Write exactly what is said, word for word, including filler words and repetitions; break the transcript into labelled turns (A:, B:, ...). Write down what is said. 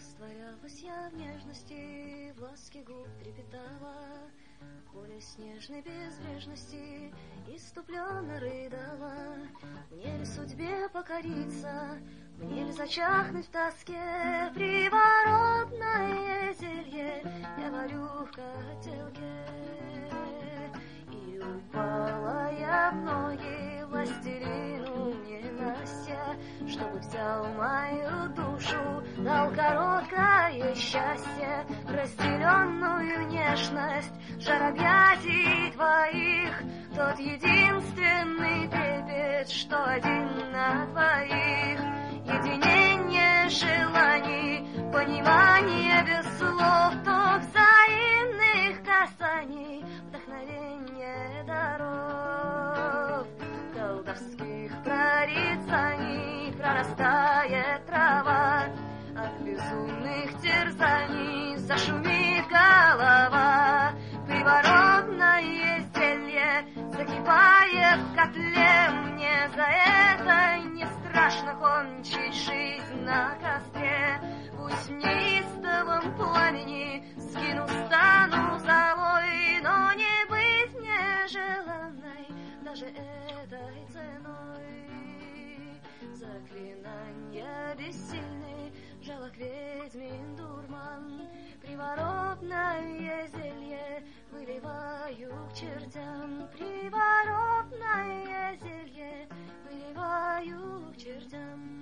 A: Растворялась я в нежности, в ласке губ трепетала, в поле снежной безбрежности иступленно рыдала. Мне ли судьбе покориться, мне ли зачахнуть в тоске? Приворотное зелье я варю в котелке. И упала я в ноги властелину ненастья, чтобы взял мою душу, дал короткое счастье, разделенную нежность, жар объятий твоих, тот единственный трепет, что один на двоих. Единение желаний, понимание без слов, то взаимных касаний, вдохновение даров, колдовских прорицаний прорастает трава, от безумных терзаний зашумит голова. Приворотное зелье закипает в котле, мне за это не страшно кончить жизнь на костре. Пусть в неистовом пламени сгину, стану золой, но не быть мне желанной даже этой ценой. Заклинания бессильны, жалок ведьмин дурман, приворотное зелье выливаю к чертям. Приворотное зелье выливаю к чертям.